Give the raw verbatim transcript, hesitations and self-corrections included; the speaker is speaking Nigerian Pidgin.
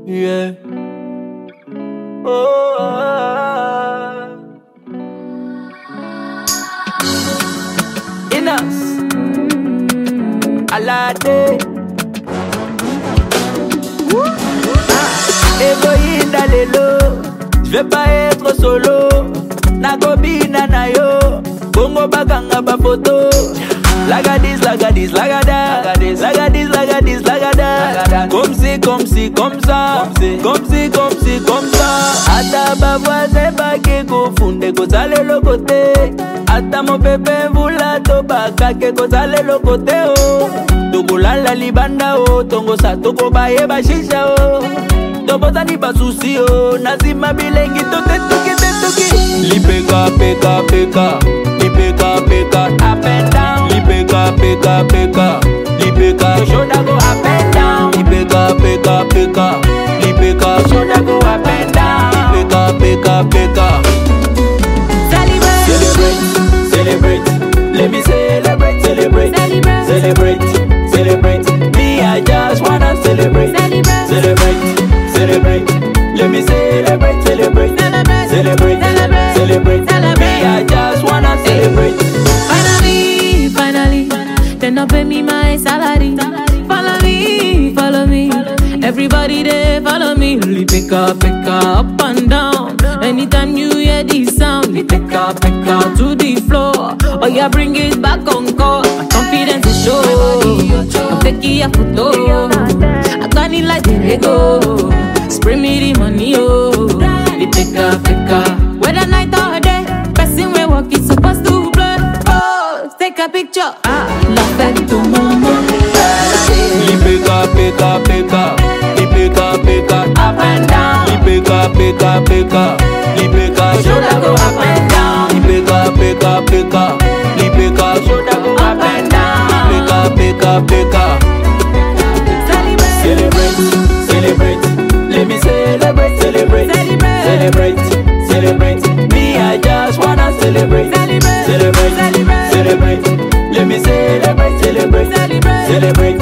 Yeah. Oh, ah. Inas Alade Egoïna lelo, j'vais pas être solo. Nakobina na yo, bongo bakanga ba photo. Lagadis, lagadis, lagada, lagadis, lagadis, lagadis, lagada. Comme si, comme si, comme ça, comme si, comme si, comme ça. Ata ba voisin ba ke kofunde ko sale lo côté. Ata mon bébé vula to ba ka ke ko sale lo côté oh. Toko lala libanda oh, tongo sa toko ba ye ba shisha oh. Tobota ni ba susi oh, nazima bilengi to te tuki te tuki. Lipeka peka peka, lipeka peka up and down. Lipeka peka peka, lipeka your shoulder go up and down. Lipeka peka peka, lipeka your shoulder go up and down. Lipeka peka peka. Celebrate, celebrate, let me celebrate, celebrate, celebrate, celebrate. Me I just wanna celebrate, celebrate, celebrate. Let me celebrate, celebrate, celebrate, celebrate. Me I just wanna celebrate. Finally, finally, then up pay me my salary. Follow me, follow me. Everybody there follow me. Only pick up, pick up, up and down. Anytime you hear this sound, we pick up, pick up to the floor. Oh yeah, bring it back on call. My confidence is show. I'm taking a photo. I got it like the Lego. Spray me the money, oh. We pick up, pick up. Whether night or day, person we walk is supposed to play. Oh, take a picture. Ah, la fête tout le monde. Lipeka peka peka, lipeka peka up and down. Lipeka peka peka, lipeka shoulder go up and down. Lipeka peka peka, lipeka shoulder go up and down. Lipeka peka peka. Celebrate, celebrate, let me celebrate, celebrate, celebrate, celebrate. Me I just wanna celebrate, celebrate, celebrate. Let me celebrate, celebrate, celebrate.